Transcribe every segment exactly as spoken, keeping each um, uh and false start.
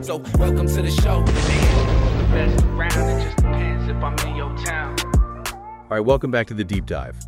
So welcome to the show. The best around, it just depends if I'm in your town. All right, welcome back to the deep dive.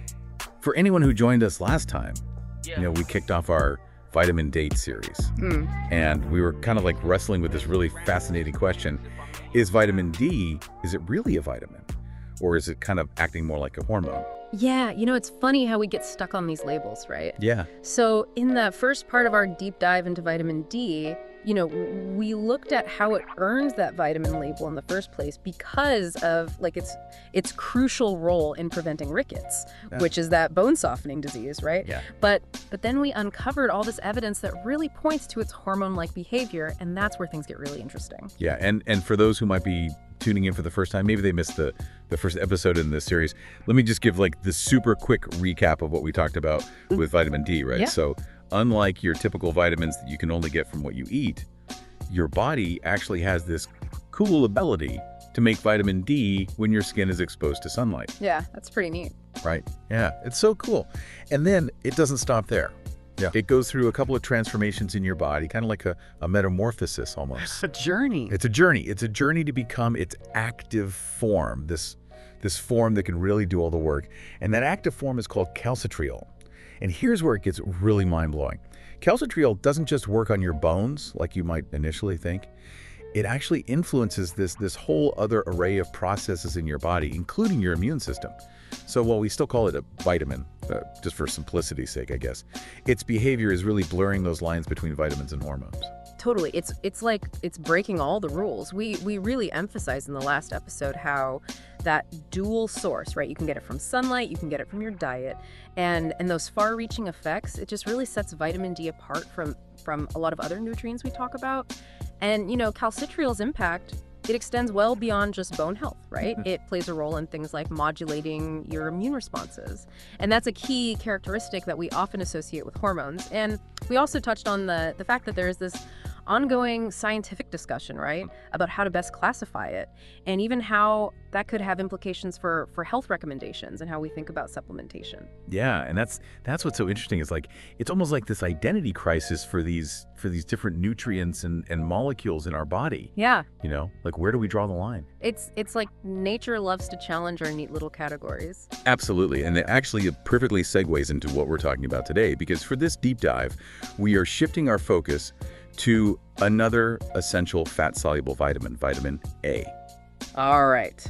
For anyone who joined us last time, Yes. you know, we kicked off our vitamin date series. Hmm. And we were kind of like wrestling with this really fascinating question. Is vitamin D, is it really a vitamin? Or is it kind of acting more like a hormone? Yeah, you know, it's funny how we get stuck on these labels, right? Yeah. So in the first part of our deep dive into vitamin D, you know, we looked at how it earns that vitamin label in the first place because of like its its crucial role in preventing rickets, Yeah. which is that bone softening disease, right? Yeah. But but then we uncovered all this evidence that really points to its hormone-like behavior, and that's where things get really interesting. Yeah, and, and for those who might be tuning in for the first time, maybe they missed the, the first episode in this series, let me just give like the super quick recap of what we talked about with vitamin D, right? Yeah. So unlike your typical vitamins that you can only get from what you eat, your body actually has this cool ability to make vitamin D when your skin is exposed to sunlight, Yeah, that's pretty neat. right? Yeah, it's so cool. And then it doesn't stop there. Yeah. It goes through a couple of transformations in your body, kind of like a, a metamorphosis almost. It's a journey. It's a journey. It's a journey to become its active form, this, this form that can really do all the work. And that active form is called calcitriol. And here's where it gets really mind-blowing. Calcitriol doesn't just work on your bones, like you might initially think. It actually influences this, this whole other array of processes in your body, including your immune system. So while we still call it a vitamin, uh, just for simplicity's sake, I guess, its behavior is really blurring those lines between vitamins and hormones. Totally. It's it's like it's breaking all the rules. We we really emphasized in the last episode how that dual source, right? You can get it from sunlight, you can get it from your diet, and and those far-reaching effects, it just really sets vitamin D apart from from a lot of other nutrients we talk about. And you know, calcitriol's impact, it extends well beyond just bone health, right? Mm-hmm. It plays a role in things like modulating your immune responses. And that's a key characteristic that we often associate with hormones. And we also touched on the, the fact that there is this ongoing scientific discussion, right, about how to best classify it, and even how that could have implications for, for health recommendations and how we think about supplementation. Yeah, and that's that's what's so interesting. It's like it's almost like this identity crisis for these for these different nutrients and, and molecules in our body. Yeah, You know, like where do we draw the line? it's it's like nature loves to challenge our neat little categories. Absolutely, and it actually perfectly segues into what we're talking about today, because for this deep dive, we are shifting our focus to another essential fat-soluble vitamin, vitamin A. All right,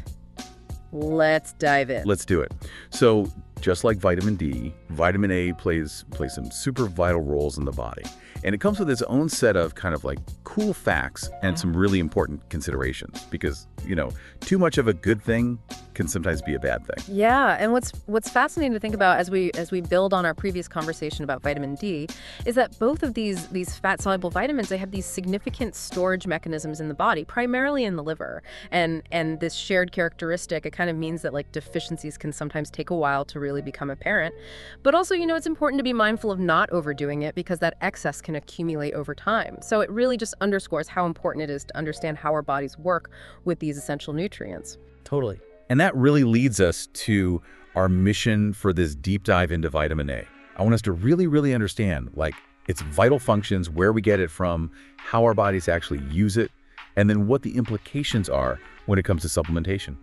let's dive in. Let's do it. So just like vitamin D, vitamin A plays plays some super vital roles in the body. And it comes with its own set of kind of like cool facts and some really important considerations, because, you know, too much of a good thing can sometimes be a bad thing. Yeah, and what's what's fascinating to think about as we as we build on our previous conversation about vitamin D is that both of these these fat soluble vitamins, they have these significant storage mechanisms in the body, primarily in the liver. And and this shared characteristic, it kind of means that like deficiencies can sometimes take a while to really become apparent. But also, you know, it's important to be mindful of not overdoing it, because that excess can accumulate over time. So it really just underscores how important it is to understand how our bodies work with these essential nutrients. Totally. And that really leads us to our mission for this deep dive into vitamin A. I want us to really, really understand like its vital functions, where we get it from, how our bodies actually use it, and then what the implications are when it comes to supplementation.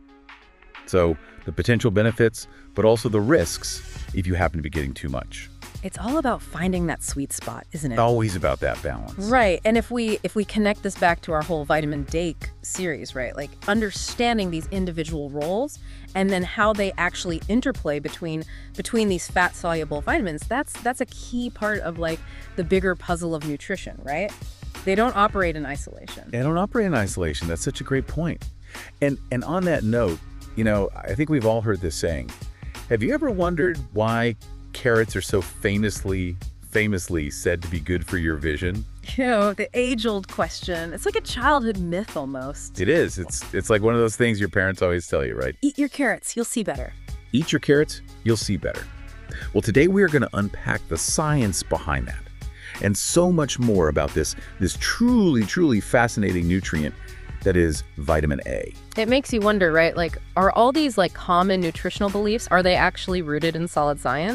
So the potential benefits, but also the risks if you happen to be getting too much. It's all about finding that sweet spot, isn't it? Always about that balance. Right. And if we if we connect this back to our whole vitamin D series, right? Like understanding these individual roles and then how they actually interplay between between these fat soluble vitamins, that's that's a key part of like the bigger puzzle of nutrition, right? They don't operate in isolation. They don't operate in isolation. That's such a great point. And and on that note, you know, I think we've all heard this saying. Have you ever wondered why carrots are so famously, famously said to be good for your vision? You know, the age-old question. It's like a childhood myth almost. It is. It's it's like one of those things your parents always tell you, right? Eat your carrots, you'll see better. Eat your carrots, you'll see better. Well, today we are going to unpack the science behind that and so much more about this, this truly, truly fascinating nutrient that is vitamin A. It makes you wonder, right? Like, are all these like common nutritional beliefs, are they actually rooted in solid science?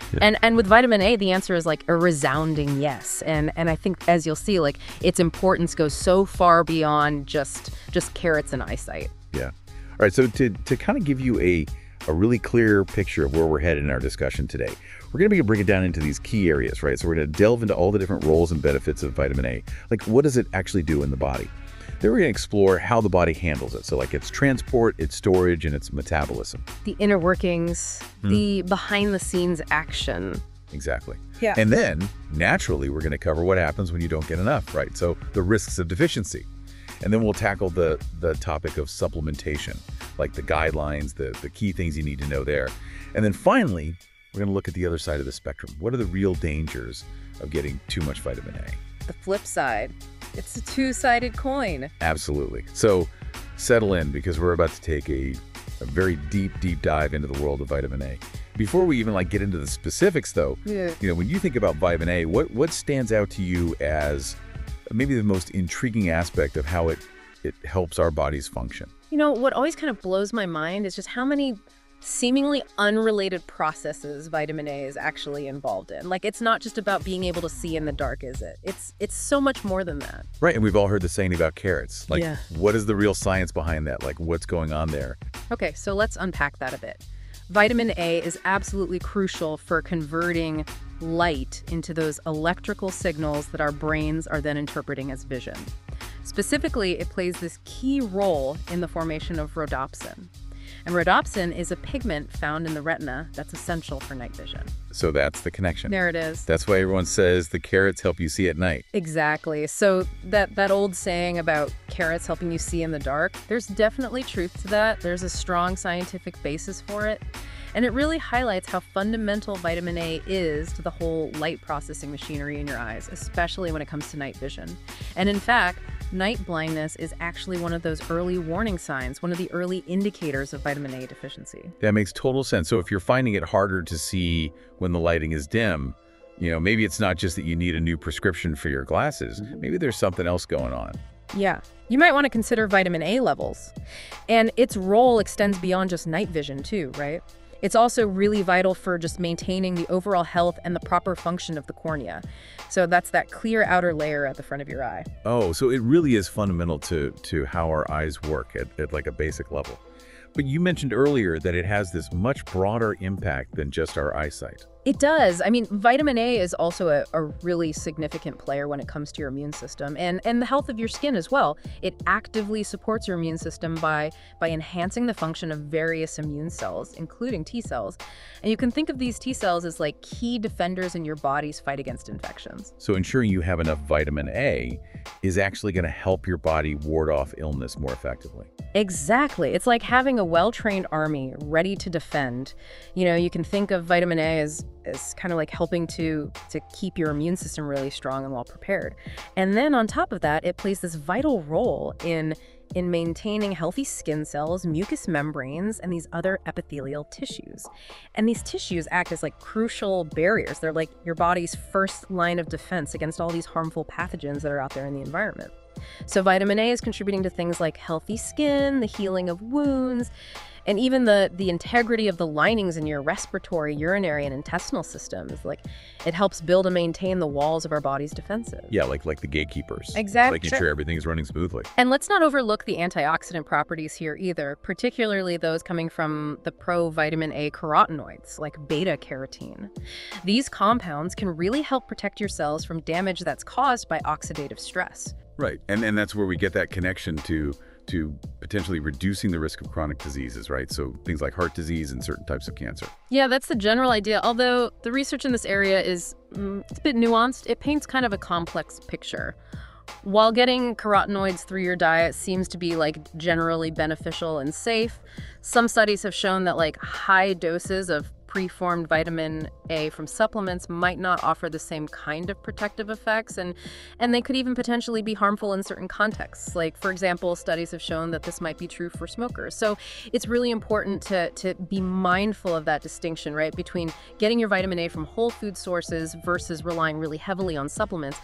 Yeah. And and with vitamin A, the answer is like a resounding yes. And and I think, as you'll see, like its importance goes so far beyond just just carrots and eyesight. Yeah. All right. So to, to kind of give you a, a really clear picture of where we're headed in our discussion today, we're going to be breaking it down into these key areas, right? So we're going to delve into all the different roles and benefits of vitamin A. Like, what does it actually do in the body? Then we're going to explore how the body handles it. So like its transport, its storage, and its metabolism. The inner workings, mm. the behind the scenes action. Exactly. Yeah. And then naturally, we're going to cover what happens when you don't get enough, right? So the risks of deficiency. And then we'll tackle the, the topic of supplementation, like the guidelines, the, the key things you need to know there. And then finally, we're going to look at the other side of the spectrum. What are the real dangers of getting too much vitamin A? The flip side. It's a two-sided coin. Absolutely. So settle in, because we're about to take a, a very deep, deep dive into the world of vitamin A. Before we even like get into the specifics, though, yeah. you know, when you think about vitamin A, what, what stands out to you as maybe the most intriguing aspect of how it, it helps our bodies function? You know, what always kind of blows my mind is just how many seemingly unrelated processes vitamin A is actually involved in. Like, it's not just about being able to see in the dark, is it? It's it's so much more than that. Right, and we've all heard the saying about carrots. Like, yeah. What is the real science behind that? Like, what's going on there? Okay, so let's unpack that a bit. Vitamin A is absolutely crucial for converting light into those electrical signals that our brains are then interpreting as vision. Specifically, it plays this key role in the formation of rhodopsin. And rhodopsin is a pigment found in the retina that's essential for night vision. So that's the connection. There it is. That's why everyone says the carrots help you see at night. Exactly. So that, that old saying about carrots helping you see in the dark, there's definitely truth to that. There's a strong scientific basis for it. And it really highlights how fundamental vitamin A is to the whole light processing machinery in your eyes, especially when it comes to night vision. And in fact, night blindness is actually one of those early warning signs, one of the early indicators of vitamin A deficiency. That makes total sense. So if you're finding it harder to see when the lighting is dim, you know, maybe it's not just that you need a new prescription for your glasses. Maybe there's something else going on. Yeah. You might want to consider vitamin A levels. And its role extends beyond just night vision too, right? It's also really vital for just maintaining the overall health and the proper function of the cornea. So that's that clear outer layer at the front of your eye. Oh, so it really is fundamental to, to how our eyes work at, at like a basic level. But you mentioned earlier that it has this much broader impact than just our eyesight. It does. I mean, vitamin A is also a, a really significant player when it comes to your immune system and, and the health of your skin as well. It actively supports your immune system by, by enhancing the function of various immune cells, including T cells. And you can think of these T cells as like key defenders in your body's fight against infections. So ensuring you have enough vitamin A is actually going to help your body ward off illness more effectively. Exactly. It's like having a well-trained army ready to defend. You know, you can think of vitamin A as, as kind of like helping to, to keep your immune system really strong and well prepared. And then on top of that, it plays this vital role in, in maintaining healthy skin cells, mucous membranes, and these other epithelial tissues. And these tissues act as like crucial barriers. They're like your body's first line of defense against all these harmful pathogens that are out there in the environment. So vitamin A is contributing to things like healthy skin, the healing of wounds, and even the, the integrity of the linings in your respiratory, urinary, and intestinal systems. Like, it helps build and maintain the walls of our body's defenses. Yeah, like like the gatekeepers. Exactly. Making sure everything is running smoothly. And let's not overlook the antioxidant properties here either, particularly those coming from the pro-vitamin A carotenoids, like beta-carotene. These compounds can really help protect your cells from damage that's caused by oxidative stress. Right, and and that's where we get that connection to to potentially reducing the risk of chronic diseases, right? So things like heart disease and certain types of cancer. Yeah, that's the general idea, although the research in this area is mm, it's a bit nuanced. It paints kind of a complex picture. While getting carotenoids through your diet seems to be like generally beneficial and safe, some studies have shown that like high doses of preformed vitamin A from supplements might not offer the same kind of protective effects, and and they could even potentially be harmful in certain contexts. Like, for example, studies have shown that this might be true for smokers. So it's really important to, to be mindful of that distinction, right, between getting your vitamin A from whole food sources versus relying really heavily on supplements.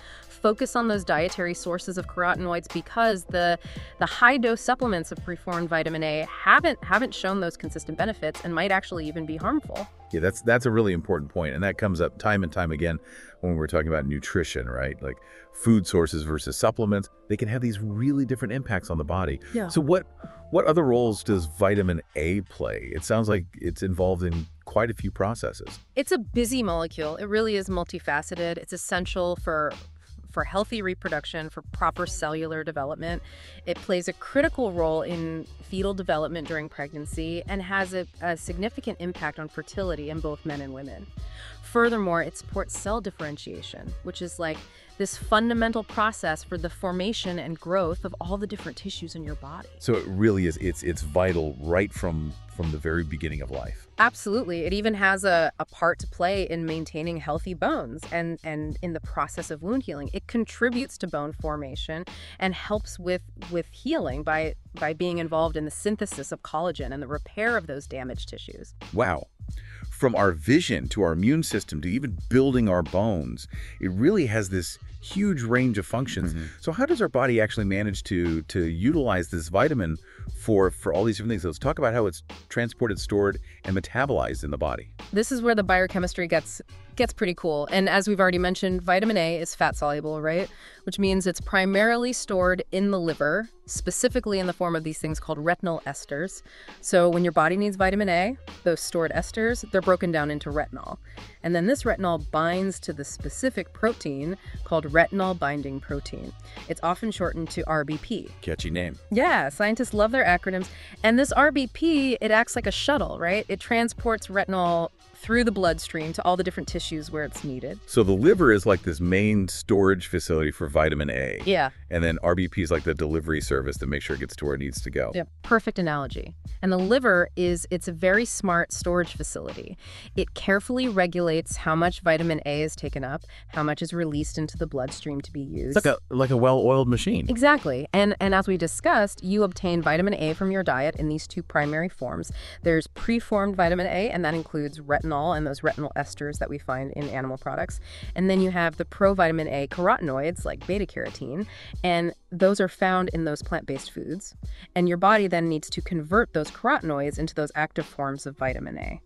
focus on those dietary sources of carotenoids because the the high dose supplements of preformed vitamin A haven't haven't shown those consistent benefits and might actually even be harmful. Yeah, that's that's a really important point, and that comes up time and time again when we're talking about nutrition, right? Like food sources versus supplements, they can have these really different impacts on the body. Yeah. So what what other roles does vitamin A play? It sounds like it's involved in quite a few processes. It's a busy molecule. It really is multifaceted. It's essential for for healthy reproduction, for proper cellular development. It plays a critical role in fetal development during pregnancy and has a, a significant impact on fertility in both men and women. Furthermore, it supports cell differentiation, which is like this fundamental process for the formation and growth of all the different tissues in your body. So it really is, it's it's vital right from from the very beginning of life. Absolutely. It even has a, a part to play in maintaining healthy bones and, and in the process of wound healing. It contributes to bone formation and helps with, with healing by, by being involved in the synthesis of collagen and the repair of those damaged tissues. Wow. From our vision to our immune system to even building our bones, it really has this huge range of functions. Mm-hmm. So how does our body actually manage to to utilize this vitamin for for all these different things? So let's talk about how it's transported, stored, and metabolized in the body. This is where the biochemistry gets gets pretty cool. And as we've already mentioned, vitamin A is fat soluble, right? Which means it's primarily stored in the liver, specifically in the form of these things called retinol esters. So when your body needs vitamin A, those stored esters, they're broken down into retinol. And then this retinol binds to the specific protein called retinol binding protein. It's often shortened to R B P. Catchy name. Yeah, scientists love their acronyms. And this R B P, it acts like a shuttle, right? It transports retinol through the bloodstream to all the different tissues where it's needed. So the liver is like this main storage facility for vitamin A. Yeah. And then R B P is like the delivery service to make sure it gets to where it needs to go. Yeah, perfect analogy. And the liver is, it's a very smart storage facility. It carefully regulates how much vitamin A is taken up, how much is released into the bloodstream to be used. It's like a like a well-oiled machine. Exactly. And and as we discussed, you obtain vitamin A from your diet in these two primary forms. There's preformed vitamin A, and that includes retinol and those retinol esters that we find in animal products. And then you have the provitamin A carotenoids like beta carotene, and those are found in those plant-based foods. And your body then needs to convert those carotenoids into those active forms of vitamin A.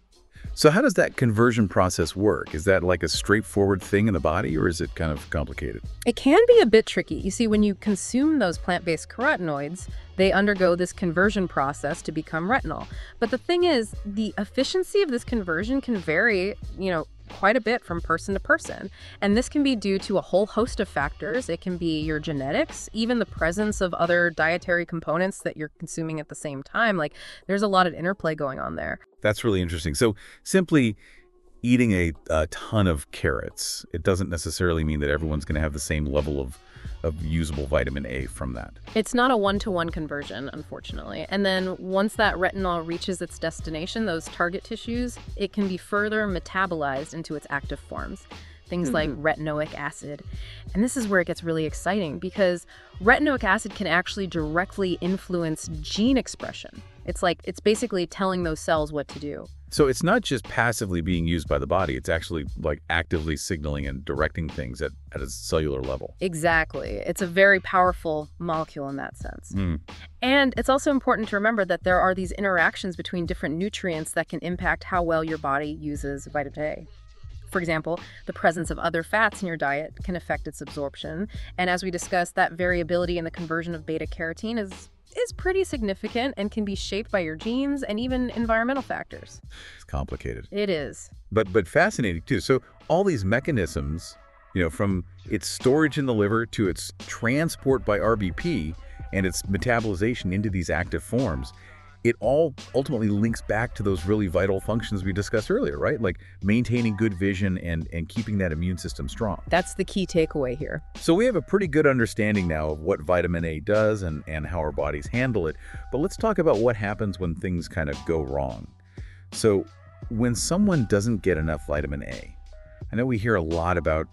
So how does that conversion process work? Is that like a straightforward thing in the body, or is it kind of complicated? It can be a bit tricky. You see, when you consume those plant-based carotenoids, they undergo this conversion process to become retinol. But the thing is, the efficiency of this conversion can vary, you know, quite a bit from person to person. And this can be due to a whole host of factors. It can be your genetics, even the presence of other dietary components that you're consuming at the same time. Like, there's a lot of interplay going on there. That's really interesting. So simply eating a, a ton of carrots, it doesn't necessarily mean that everyone's going to have the same level of, of usable vitamin A from that. It's not a one-to-one conversion, unfortunately. And then once that retinol reaches its destination, those target tissues, it can be further metabolized into its active forms. Things like retinoic acid. And this is where it gets really exciting because retinoic acid can actually directly influence gene expression. It's like, it's basically telling those cells what to do. So it's not just passively being used by the body, it's actually like actively signaling and directing things at, at a cellular level. Exactly. It's a very powerful molecule in that sense. Mm. And it's also important to remember that there are these interactions between different nutrients that can impact how well your body uses vitamin A. For example, the presence of other fats in your diet can affect its absorption. And as we discussed, that variability in the conversion of beta carotene is is pretty significant and can be shaped by your genes and even environmental factors. It's complicated. It is. But but fascinating too. So all these mechanisms, you know, from its storage in the liver to its transport by R B P and its metabolization into these active forms, it all ultimately links back to those really vital functions we discussed earlier, right? Like maintaining good vision and, and keeping that immune system strong. That's the key takeaway here. So we have a pretty good understanding now of what vitamin A does and, and how our bodies handle it. But let's talk about what happens when things kind of go wrong. So when someone doesn't get enough vitamin A, I know we hear a lot about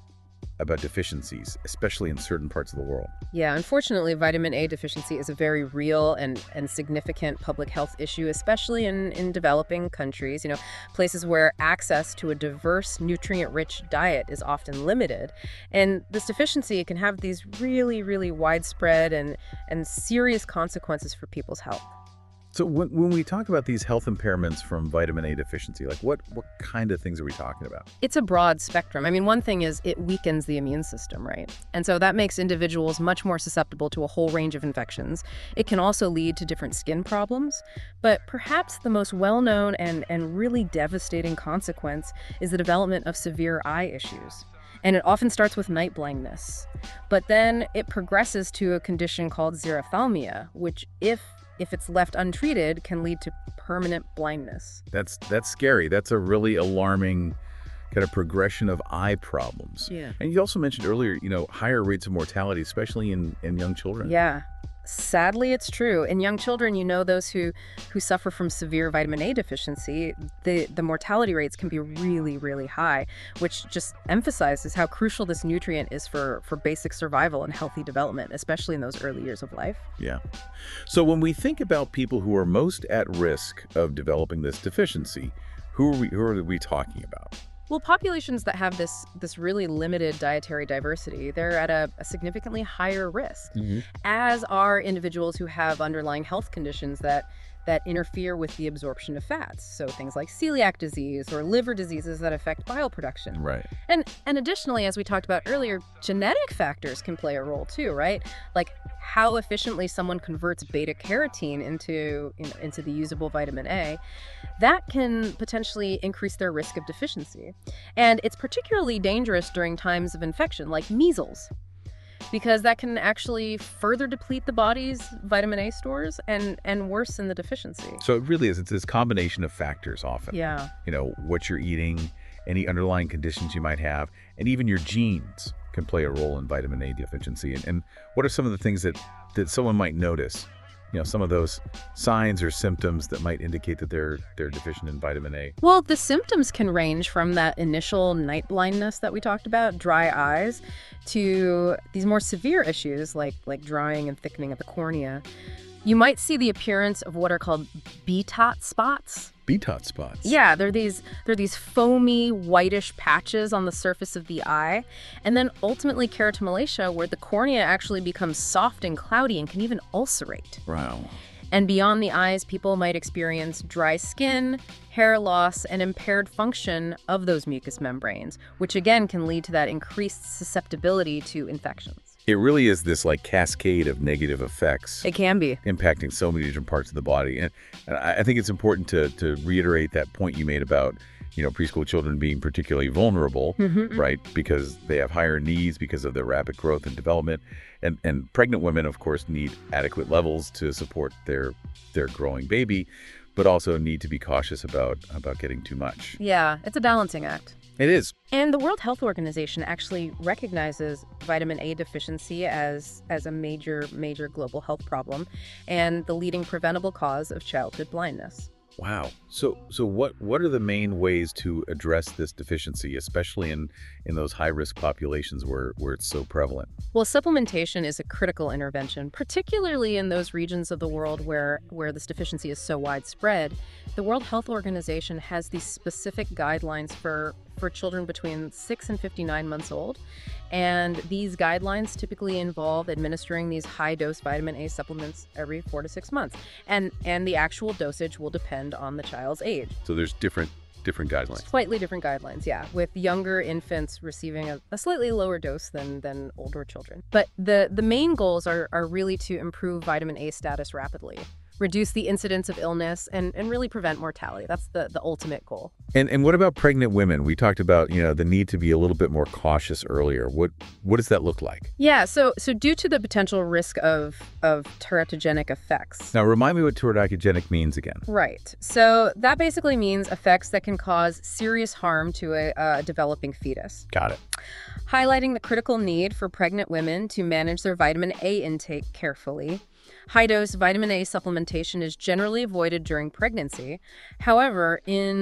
about deficiencies, especially in certain parts of the world. Yeah, unfortunately, vitamin A deficiency is a very real and, and significant public health issue, especially in, in developing countries, you know, places where access to a diverse, nutrient-rich diet is often limited. And this deficiency can have these really, really widespread and, and serious consequences for people's health. So when, when we talk about these health impairments from vitamin A deficiency, like what, what kind of things are we talking about? It's a broad spectrum. I mean, one thing is it weakens the immune system, right? And so that makes individuals much more susceptible to a whole range of infections. It can also lead to different skin problems. But perhaps the most well-known and, and really devastating consequence is the development of severe eye issues. And it often starts with night blindness. But then it progresses to a condition called xerophthalmia, which if if it's left untreated, can lead to permanent blindness. That's that's scary. That's a really alarming kind of progression of eye problems. Yeah. And you also mentioned earlier, you know, higher rates of mortality, especially in, in young children. Yeah. Sadly, it's true. In young children, you know, those who, who suffer from severe vitamin A deficiency, the, the mortality rates can be really, really high, which just emphasizes how crucial this nutrient is for, for basic survival and healthy development, especially in those early years of life. Yeah. So when we think about people who are most at risk of developing this deficiency, who are we, who are we talking about? Well, populations that have this this really limited dietary diversity, they're at a, a significantly higher risk, Mm-hmm. as are individuals who have underlying health conditions that that interfere with the absorption of fats. So things like celiac disease or liver diseases that affect bile production. Right. And and additionally, as we talked about earlier, genetic factors can play a role too, right? Like how efficiently someone converts beta carotene into you know, into the usable vitamin A, that can potentially increase their risk of deficiency. And it's particularly dangerous during times of infection, like measles, because that can actually further deplete the body's vitamin A stores and and worsen the deficiency. So it really is. It's this combination of factors often. Yeah. You know, what you're eating, any underlying conditions you might have, and even your genes can play a role in vitamin A deficiency. And, and what are some of the things that, that someone might notice? You know, some of those signs or symptoms that might indicate that they're they're deficient in vitamin A. Well, the symptoms can range from that initial night blindness that we talked about, dry eyes, to these more severe issues like like drying and thickening of the cornea. You might see the appearance of what are called B T O T spots. B T O T spots. Yeah, they're these they're these foamy whitish patches on the surface of the eye, and then ultimately keratomalacia, where the cornea actually becomes soft and cloudy and can even ulcerate. Wow. And beyond the eyes, people might experience dry skin, hair loss, and impaired function of those mucous membranes, which again can lead to that increased susceptibility to infections. It really is this like cascade of negative effects It can be. impacting so many different parts of the body. And, and I I think it's important to, to reiterate that point you made about, you know, preschool children being particularly vulnerable, Mm-hmm. right? Because they have higher needs because of their rapid growth and development. And, and pregnant women, of course, need adequate levels to support their their growing baby, but also need to be cautious about, about getting too much. Yeah, it's a balancing act. It is. And the World Health Organization actually recognizes vitamin A deficiency as, as a major, major global health problem and the leading preventable cause of childhood blindness. Wow. So so what what are the main ways to address this deficiency, especially in, in those high-risk populations where, where it's so prevalent? Well, supplementation is a critical intervention, particularly in those regions of the world where, where this deficiency is so widespread. The World Health Organization has these specific guidelines for, for children between six and fifty-nine months old. And these guidelines typically involve administering these high-dose vitamin A supplements every four to six months. And, and the actual dosage will depend on the child's age. So there's different different guidelines. Slightly different guidelines, yeah, with younger infants receiving a, a slightly lower dose than, than older children. But the, the main goals are, are really to improve vitamin A status rapidly, reduce the incidence of illness, and, and really prevent mortality. That's the, the ultimate goal. And and what about pregnant women? We talked about, you know, the need to be a little bit more cautious earlier. What what does that look like? Yeah, so so due to the potential risk of, of teratogenic effects. Now, remind me what teratogenic means again. Right. So that basically means effects that can cause serious harm to a, a developing fetus, Got it. highlighting the critical need for pregnant women to manage their vitamin A intake carefully. High-dose vitamin A supplementation is generally avoided during pregnancy. However, in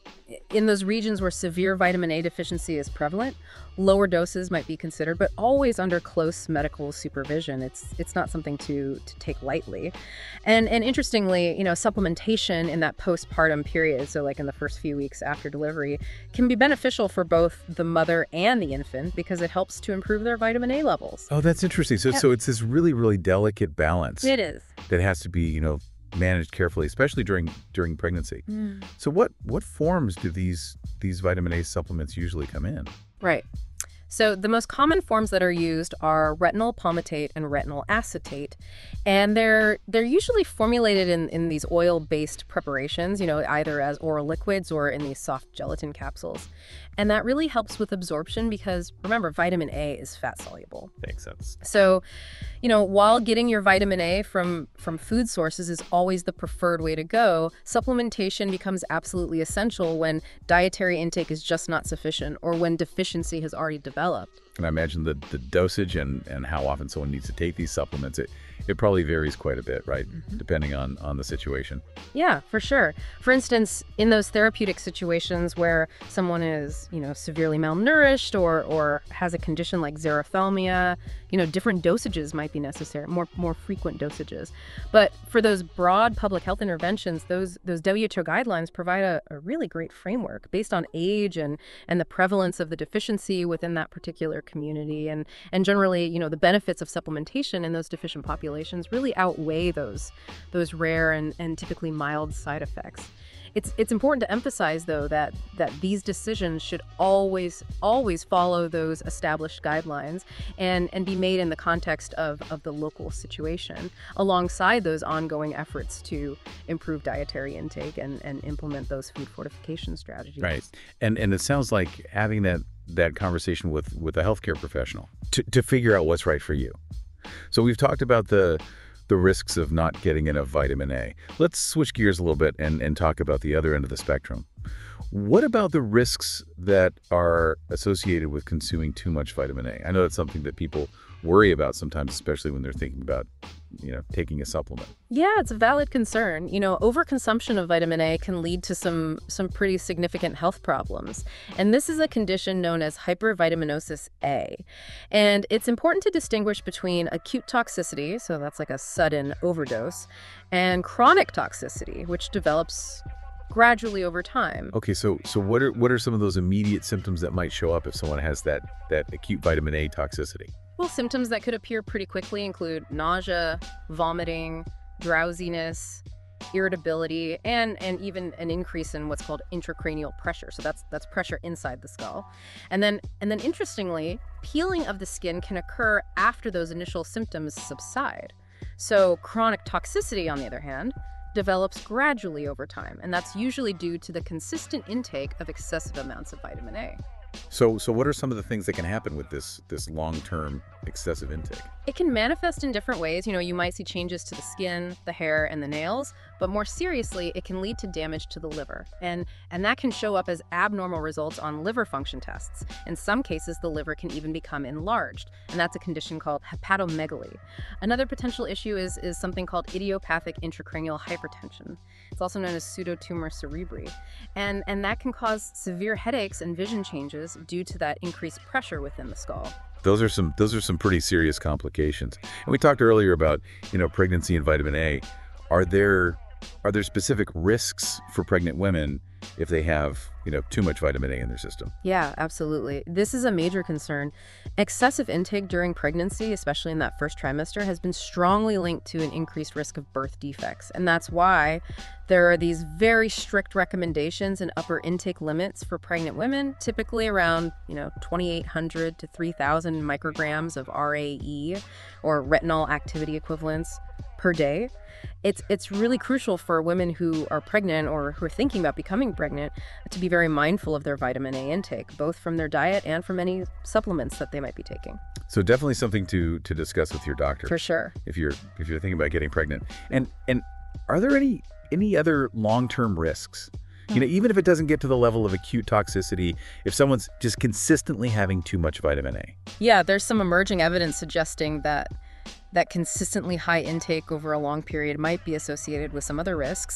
in those regions where severe vitamin A deficiency is prevalent, lower doses might be considered, but always under close medical supervision. It's it's not something to to take lightly. And and interestingly, you know, supplementation in that postpartum period, so like in the first few weeks after delivery, can be beneficial for both the mother and the infant because it helps to improve their vitamin A levels. Oh, that's interesting. So, Yeah. so it's this really, really delicate balance It is. that has to be, you know, managed carefully, especially during during pregnancy. So, what what forms do these these vitamin A supplements usually come in? Right. So the most common forms that are used are retinol palmitate and retinol acetate, and they're they're usually formulated in, in these oil-based preparations, you know, either as oral liquids or in these soft gelatin capsules. And that really helps with absorption because, remember, vitamin A is fat-soluble. Makes sense. So, you know, while getting your vitamin A from, from food sources is always the preferred way to go, supplementation becomes absolutely essential when dietary intake is just not sufficient or when deficiency has already developed. And I imagine the, the dosage and, and how often someone needs to take these supplements, it, it probably varies quite a bit, right? Mm-hmm. Depending on, on the situation. Yeah, for sure. For instance, in those therapeutic situations where someone is, you know, severely malnourished or or has a condition like xerophthalmia, you know, different dosages might be necessary, more more frequent dosages. But for those broad public health interventions, those those W H O guidelines provide a, a really great framework based on age and and the prevalence of the deficiency within that particular community. And and generally, you know, the benefits of supplementation in those deficient populations really outweigh those those rare and, and typically mild side effects. It's it's important to emphasize, though, that that these decisions should always always follow those established guidelines and and be made in the context of, of the local situation, alongside those ongoing efforts to improve dietary intake and, and implement those food fortification strategies. Right. And and it sounds like having that that conversation with with a healthcare professional to, to figure out what's right for you. So we've talked about the the risks of not getting enough vitamin A. Let's switch gears a little bit and, and talk about the other end of the spectrum. What about the risks that are associated with consuming too much vitamin A? I know that's something that people worry about sometimes, especially when they're thinking about, you know, taking a supplement. Yeah, it's a valid concern. You know, overconsumption of vitamin A can lead to some some pretty significant health problems. And this is a condition known as hypervitaminosis A. And it's important to distinguish between acute toxicity, so that's like a sudden overdose, and chronic toxicity, which develops gradually over time. Okay, so so what are what are some of those immediate symptoms that might show up if someone has that that acute vitamin A toxicity? Well, symptoms that could appear pretty quickly include nausea, vomiting, drowsiness, irritability, and, and even an increase in what's called intracranial pressure. So that's that's pressure inside the skull. And then and then interestingly, peeling of the skin can occur after those initial symptoms subside. So chronic toxicity, on the other hand, develops gradually over time, and that's usually due to the consistent intake of excessive amounts of vitamin A. So so what are some of the things that can happen with this this long-term excessive intake? It can manifest in different ways. You know, you might see changes to the skin, the hair, and the nails, but more seriously, it can lead to damage to the liver. And, and that can show up as abnormal results on liver function tests. In some cases, the liver can even become enlarged, and that's a condition called hepatomegaly. Another potential issue is, is something called idiopathic intracranial hypertension. It's also known as pseudotumor cerebri. And, and that can cause severe headaches and vision changes due to that increased pressure within the skull. Those are some those are some pretty serious complications. And we talked earlier about, you know, pregnancy and vitamin A. Are there are there specific risks for pregnant women if they have, you know, too much vitamin A in their system? Yeah, absolutely. This is a major concern. Excessive intake during pregnancy, especially in that first trimester, has been strongly linked to an increased risk of birth defects. And that's why there are these very strict recommendations and upper intake limits for pregnant women, typically around, you know, twenty-eight hundred to three thousand micrograms of R A E, or retinol activity equivalents, per day. It's it's really crucial for women who are pregnant or who are thinking about becoming pregnant to be very mindful of their vitamin A intake, both from their diet and from any supplements that they might be taking. So definitely something to to discuss with your doctor. For sure. If you're if you're thinking about getting pregnant. And and are there any any other long-term risks? You know, even if it doesn't get to the level of acute toxicity, if someone's just consistently having too much vitamin A. Yeah, there's some emerging evidence suggesting that that consistently high intake over a long period might be associated with some other risks,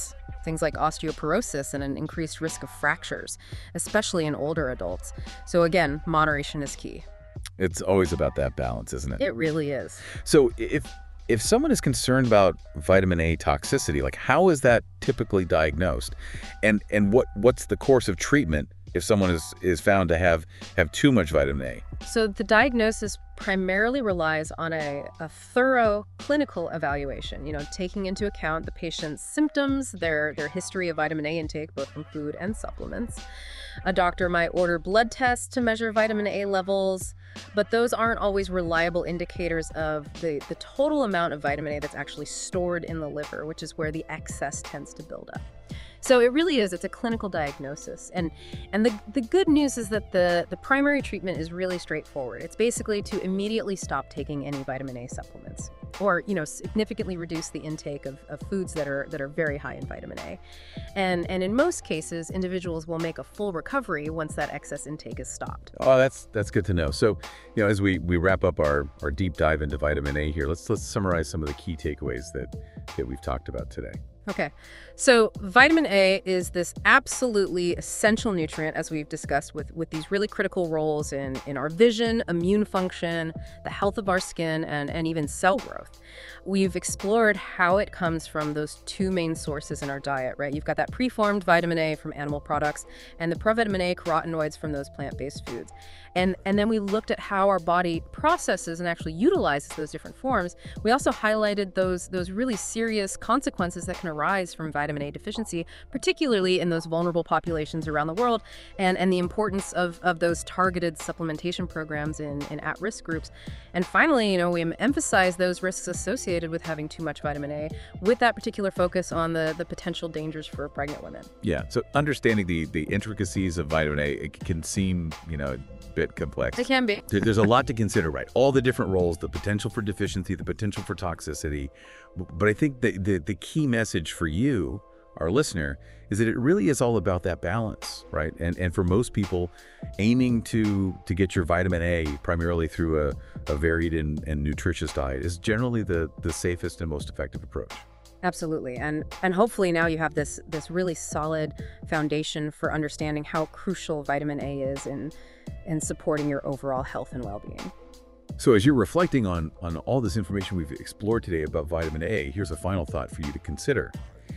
things like osteoporosis and an increased risk of fractures, especially in older adults. So again, moderation is key. It's always about that balance, isn't it? It really is. So if if someone is concerned about vitamin A toxicity, like how is that typically diagnosed? And and what what's the course of treatment if someone is, is found to have, have too much vitamin A? So the diagnosis primarily relies on a, a thorough clinical evaluation, you know, taking into account the patient's symptoms, their, their history of vitamin A intake, both from food and supplements. A doctor might order blood tests to measure vitamin A levels, but those aren't always reliable indicators of the, the total amount of vitamin A that's actually stored in the liver, which is where the excess tends to build up. So it really is, it's a clinical diagnosis. And and the, the good news is that the, the primary treatment is really straightforward. It's basically to immediately stop taking any vitamin A supplements or, you know, significantly reduce the intake of, of foods that are that are very high in vitamin A. And, and in most cases, individuals will make a full recovery once that excess intake is stopped. Oh, that's that's good to know. So, you know, as we, we wrap up our, our deep dive into vitamin A here, let's let's summarize some of the key takeaways that, that we've talked about today. Okay, so vitamin A is this absolutely essential nutrient, as we've discussed, with, with these really critical roles in, in our vision, immune function, the health of our skin, and, and even cell growth. We've explored how it comes from those two main sources in our diet, right? You've got that preformed vitamin A from animal products and the provitamin A carotenoids from those plant-based foods. And, and then we looked at how our body processes and actually utilizes those different forms. We also highlighted those, those really serious consequences that can arise from vitamin A deficiency, particularly in those vulnerable populations around the world, and, and the importance of, of those targeted supplementation programs in, in at-risk groups. And finally, you know, we emphasize those risks associated with having too much vitamin A, with that particular focus on the, the potential dangers for pregnant women. Yeah, so understanding the, the intricacies of vitamin A, it can seem, you know, a bit complex. It can be. There- There's a lot to consider, right? All the different roles, the potential for deficiency, the potential for toxicity. But I think the, the, the key message for you, our listener, is that it really is all about that balance, right? And and for most people, aiming to to get your vitamin A primarily through a, a varied and, and nutritious diet is generally the, the safest and most effective approach. Absolutely. And and hopefully now you have this this really solid foundation for understanding how crucial vitamin A is in in supporting your overall health and well-being. So as you're reflecting on, on all this information we've explored today about vitamin A, here's a final thought for you to consider.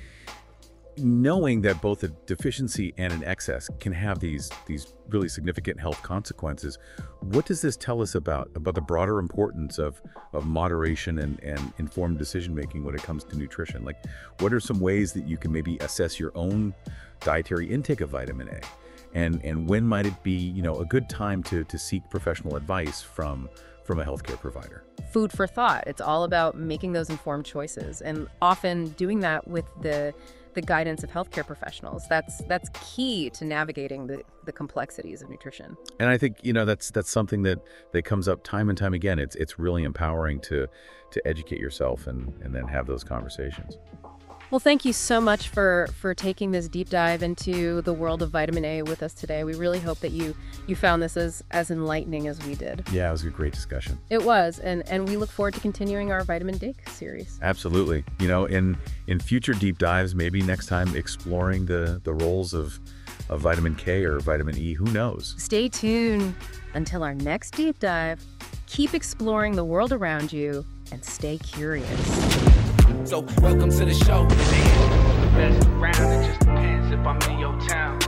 Knowing that both a deficiency and an excess can have these, these really significant health consequences, what does this tell us about, about the broader importance of, of moderation and, and informed decision-making when it comes to nutrition? Like, what are some ways that you can maybe assess your own dietary intake of vitamin A? And, and when might it be, you know, a good time to, to seek professional advice from, from a healthcare provider? Food for thought. It's all about making those informed choices and often doing that with the the guidance of healthcare professionals. That's that's key to navigating the, the complexities of nutrition. And I think, you know, that's that's something that, that comes up time and time again. It's it's really empowering to to educate yourself and, and then have those conversations. Well, thank you so much for, for taking this deep dive into the world of vitamin A with us today. We really hope that you you found this as, as enlightening as we did. Yeah, it was a great discussion. It was, and, and we look forward to continuing our Vitamin D series. Absolutely. You know, in in future deep dives, maybe next time exploring the, the roles of, of vitamin K or vitamin E, who knows? Stay tuned until our next deep dive. Keep exploring the world around you and stay curious. So welcome to the show. Best around, it just depends if I'm in your town.